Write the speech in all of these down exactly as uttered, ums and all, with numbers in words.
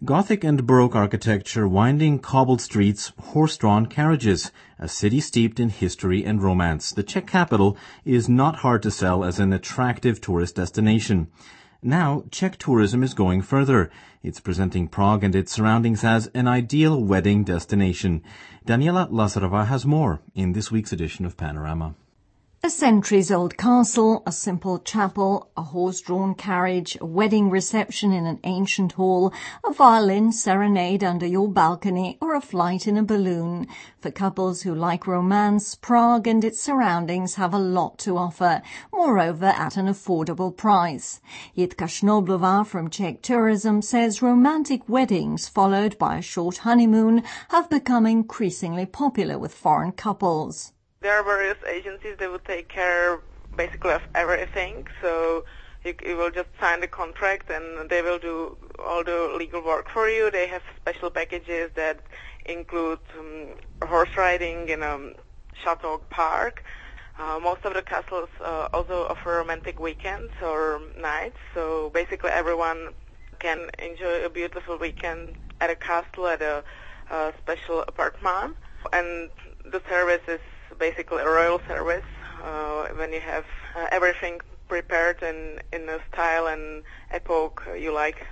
Gothic and Baroque architecture, winding cobbled streets, horse-drawn carriages, a city steeped in history and romance. The Czech capital is not hard to sell as an attractive tourist destination. Now, Czech tourism is going further. It's presenting Prague and its surroundings as an ideal wedding destination. Daniela Lazarova has more in this week's edition of Panorama. A centuries-old castle, a simple chapel, a horse-drawn carriage, a wedding reception in an ancient hall, a violin serenade under your balcony, or a flight in a balloon. For couples who like romance, Prague and its surroundings have a lot to offer, moreover at an affordable price. Jitka Schnoblová from Czech Tourism says romantic weddings followed by a short honeymoon have become increasingly popular with foreign couples. There are various agencies that will take care basically of everything, so you, you will just sign the contract and they will do all the legal work for you. They have special packages that include um, horse riding in a chateau park. Uh, most of the castles uh, also offer romantic weekends or nights, so basically everyone can enjoy a beautiful weekend at a castle, at a, a special apartment, and the service is basically a royal service uh, when you have uh, everything prepared in, in a style and epoch you like.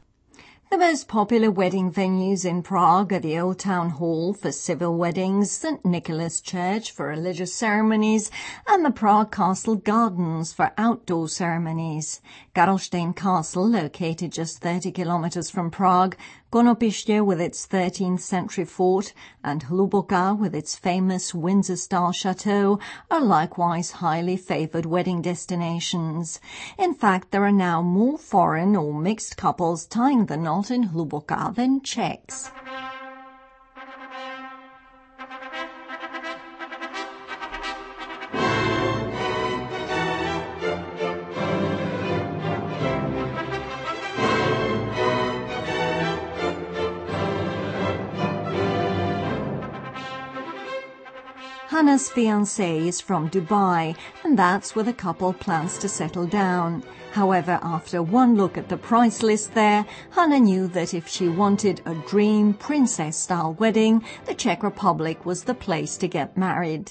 The most popular wedding venues in Prague are the Old Town Hall for civil weddings, Saint Nicholas Church for religious ceremonies, and the Prague Castle Gardens for outdoor ceremonies. Karlštejn Castle, located just thirty kilometers from Prague, Konopiště with its thirteenth century fort, and Hluboká with its famous Windsor-style chateau are likewise highly favored wedding destinations. In fact, there are now more foreign or mixed couples tying the knot in Hluboká than Czechs. Hannah's fiancé is from Dubai, and that's where the couple plans to settle down. However, after one look at the price list there, Hannah knew that if she wanted a dream princess-style wedding, the Czech Republic was the place to get married.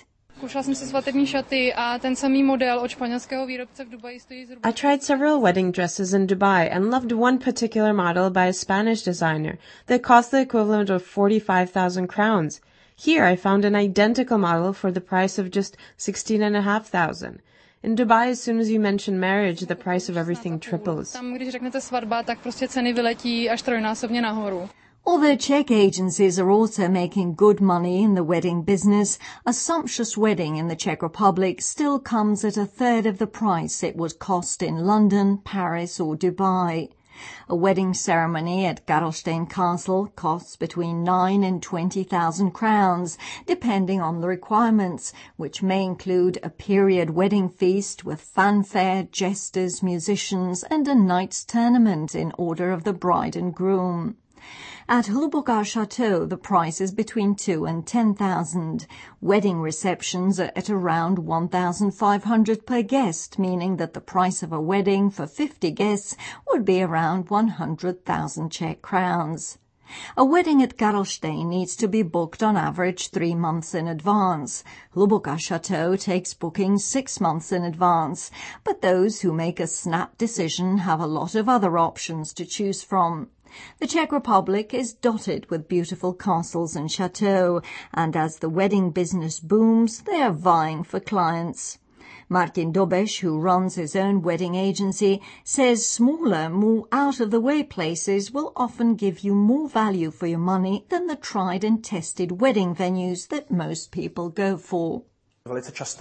I tried several wedding dresses in Dubai and loved one particular model by a Spanish designer that cost the equivalent of forty-five thousand crowns. Here I found an identical model for the price of just sixteen and a half thousand. In Dubai, as soon as you mention marriage, the price of everything triples. Although Czech agencies are also making good money in the wedding business, a sumptuous wedding in the Czech Republic still comes at a third of the price it would cost in London, Paris or Dubai. A wedding ceremony at Karlštejn Castle costs between nine and twenty thousand crowns, depending on the requirements, which may include a period wedding feast with fanfare, jesters, musicians, and a knight's tournament in order of the bride and groom. At Hluboká Chateau, the price is between two and ten thousand. Wedding receptions are at around one thousand five hundred per guest, meaning that the price of a wedding for fifty guests would be around one hundred thousand Czech crowns. A wedding at Karlštejn needs to be booked on average three months in advance. Hluboká Chateau takes bookings six months in advance, but those who make a snap decision have a lot of other options to choose from. The Czech Republic is dotted with beautiful castles and chateaux, and as the wedding business booms, they are vying for clients. Martin Dobeš, who runs his own wedding agency, says smaller, more out-of-the-way places will often give you more value for your money than the tried and tested wedding venues that most people go for. We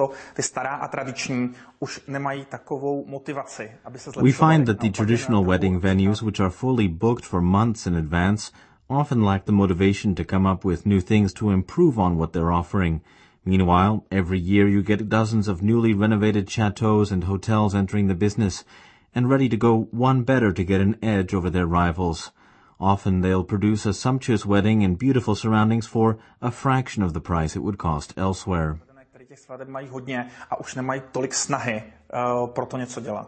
find that the traditional wedding venues, which are fully booked for months in advance, often lack the motivation to come up with new things to improve on what they're offering. Meanwhile, every year you get dozens of newly renovated chateaux and hotels entering the business, and ready to go one better to get an edge over their rivals. Often they'll produce a sumptuous wedding in beautiful surroundings for a fraction of the price it would cost elsewhere.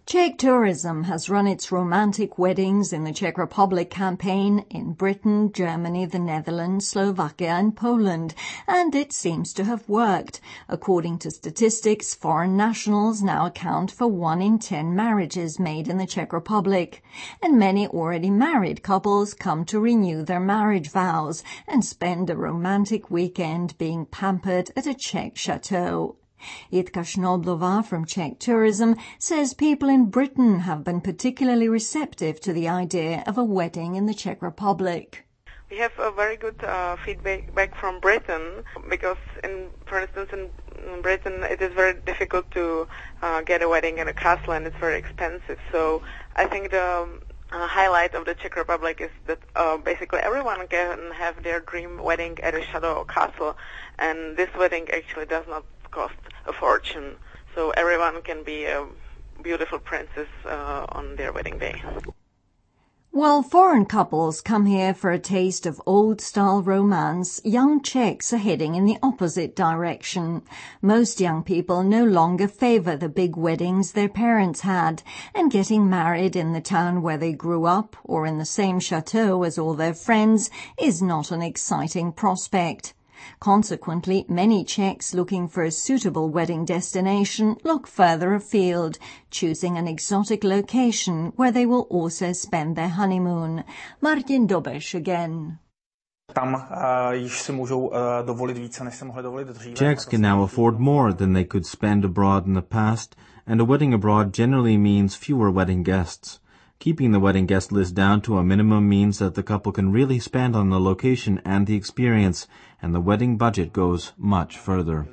Czech Tourism has run its romantic weddings in the Czech Republic campaign in Britain, Germany, the Netherlands, Slovakia and Poland, and it seems to have worked. According to statistics, foreign nationals now account for one in ten marriages made in the Czech Republic, and many already married couples come to renew their marriage vows and spend a romantic weekend being pampered at a Czech chateau. Jitka Shnoblová from Czech Tourism says people in Britain have been particularly receptive to the idea of a wedding in the Czech Republic. We have a very good uh, feedback back from Britain because, in, for instance, in, in Britain it is very difficult to uh, get a wedding in a castle and it's very expensive. So I think the uh, highlight of the Czech Republic is that uh, basically everyone can have their dream wedding at a chateau or castle, and this wedding actually does not cost a fortune, so everyone can be a beautiful princess uh, on their wedding day. While foreign couples come here for a taste of old-style romance, young Czechs are heading in the opposite direction. Most young people no longer favor the big weddings their parents had, and getting married in the town where they grew up or in the same chateau as all their friends is not an exciting prospect. Consequently, many Czechs looking for a suitable wedding destination look further afield, choosing an exotic location where they will also spend their honeymoon. Martin Dobeš again. Czechs can now afford more than they could spend abroad in the past, and a wedding abroad generally means fewer wedding guests. Keeping the wedding guest list down to a minimum means that the couple can really spend on the location and the experience, and the wedding budget goes much further.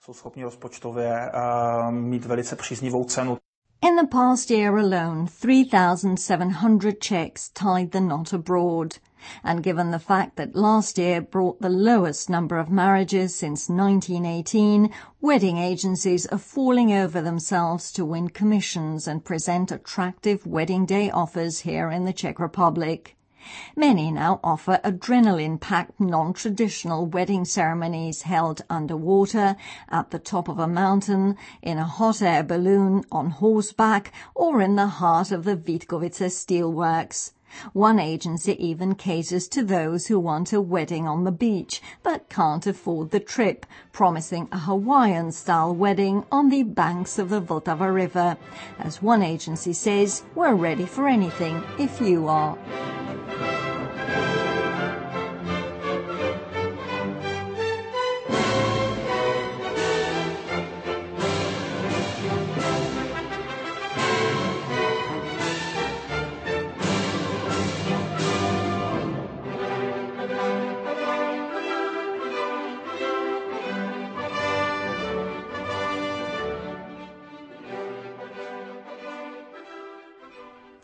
In the past year alone, three thousand seven hundred Czechs tied the knot abroad. And given the fact that last year brought the lowest number of marriages since nineteen eighteen, wedding agencies are falling over themselves to win commissions and present attractive wedding day offers here in the Czech Republic. Many now offer adrenaline-packed non-traditional wedding ceremonies held underwater, at the top of a mountain, in a hot air balloon, on horseback, or in the heart of the Vítkovice steelworks. One agency even caters to those who want a wedding on the beach but can't afford the trip, promising a Hawaiian-style wedding on the banks of the Vltava River. As one agency says, we're ready for anything if you are.